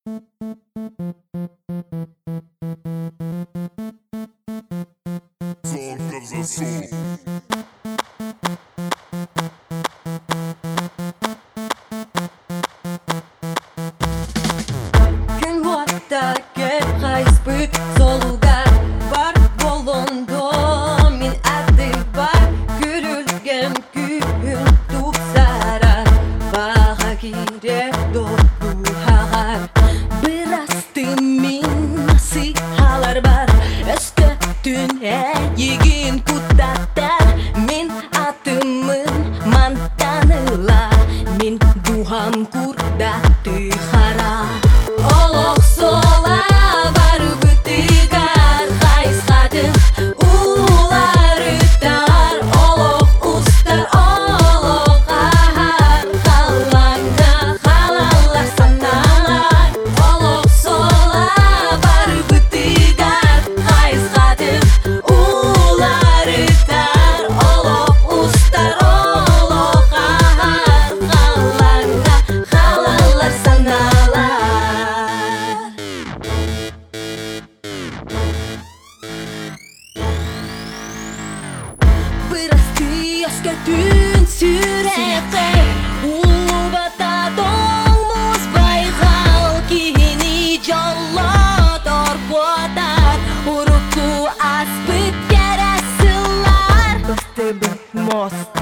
Күн ватта кеп хайспыт солуга бар болондо мин аты бар күрүлгем күн тупсара бага кире допухагар бир асты мин насыхалар бар өскө түн егин куттаттар мин атымын мантаныла мин духам курда тыхара олох сола бар бытыгар хайскатын уларытар олох устар олох ахар халлаңда халаллар саналар олох сола бар бытыгар хайскатын уларытар олох устар олох ахар халлаңда халаллар саналар Бырасты өскө түн сүректе улубата тоңмуз байгал кийини жоллотор бодат урукту аспыт кересылар Быстыбы мост